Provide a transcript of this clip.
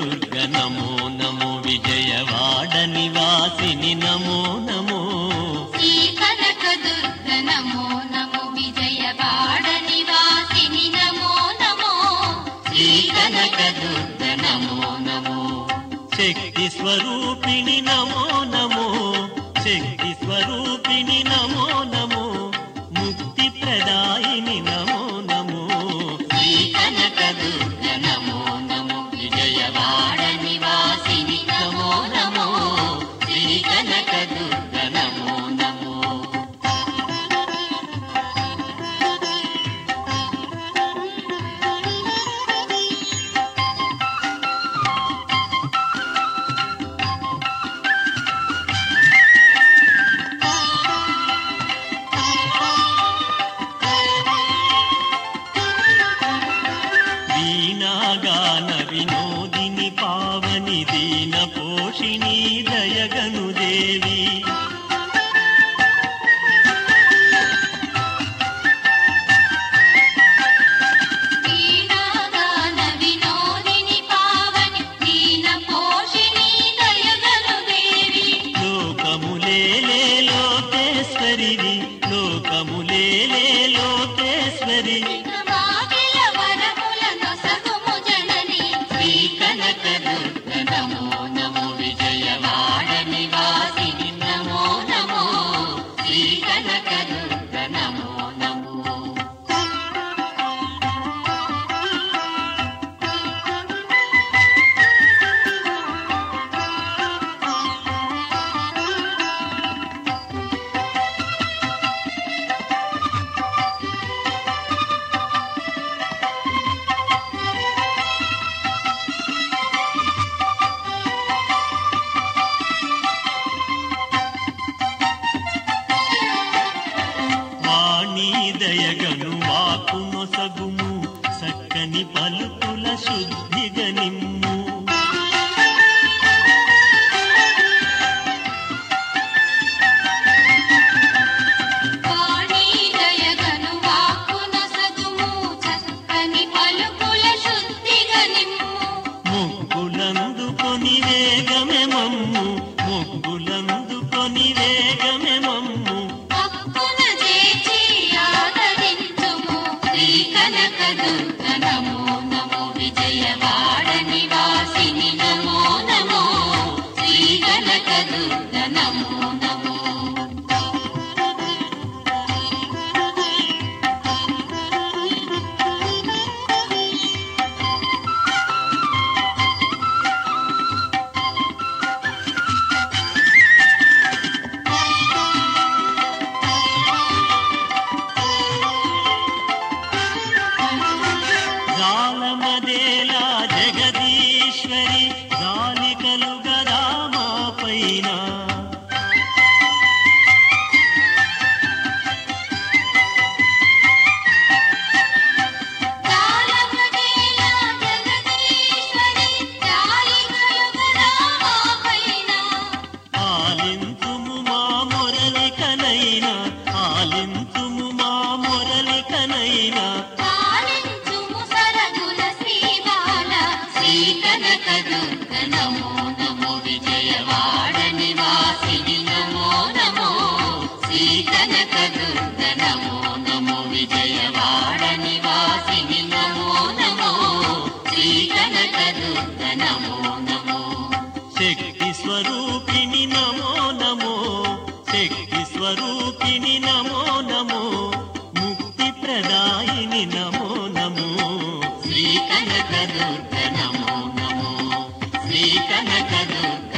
దుర్గ నమో నమో విజయవాడ నివాసిని నమో నమో శ్రీ కనక దుర్గ నమో నమో విజయవాడ నివాసిని నమో నమో శ్రీ కనక దుర్గ నమో నమో శక్తి స్వరూపిణి నమో నమో శక్తి స్వరూపిణి నమో నమో ముక్తి ప్రదాయిని నమో నమో శ్రీ కనక దుర్గ నమో నమో విజయవాడ నివాసిని నమో నమో శ్రీ కనక దుర్గ నమో నమో వీణాగాన వినోదిని పావని దీన పోషిణి దయగను దేవి వీణాగాన వినోదిని పావని దీన పోషిణి దయగను దేవి లోకములేలే లోకేశ్వరివి లోకములేలే లోకేశ్వరి వాకిల వరముల నొసగుము జనని శ్రీ కనక దుర్గ నమో నమో విజయవాడ నివాసిని నమో నమో శ్రీ కనక దుర్గ నమో నమో వాణి దయగను వాకు నొసగుము చక్కని పలుకుల శుద్ధిగా నిమ్ము వాణి దయగను వాక్కు నొసగుము చక్కని పలుకుల శుద్ధిగా నిమ్ము ముగ్గులందుకొని వేగమే మమ్ము ముగ్గులందుకొని వేగమే మమ్ము హక్కున చేర్చి ఆదరించుము శ్రీ కనక దుర్గ నమో నమో విజయవాడ నివాసిని నమో నమో శ్రీ కనక దుర్గ నమో నమో జాలమదేలా జగదీశ్వరి జాలి కలుగదా మా పైన తాళమదేలా జగదీశ్వరి జాలి కలుగదా మా పైన ఆలింతుము మా మురళి కనైనా ఆలింతుము మా మురళి కనైనా పాలించుము సరగుల శ్రీబాల శ్రీ కనక దుర్గ నమో నమో విజయవాడ నివాసిని నమో నమో శ్రీ కనక దుర్గ నమో నమో విజయవాడ నివాసిని నమో నమో శ్రీ కనక దుర్గ నమో నమో శక్తి స్వరూపిణి నమో నమో శక్తి స్వరూపిణి నమో నమో ముక్తి ప్రదాయిని నమో నమో శ్రీ కనక దుర్గ నమో నమో శ్రీ కనక దుర్గ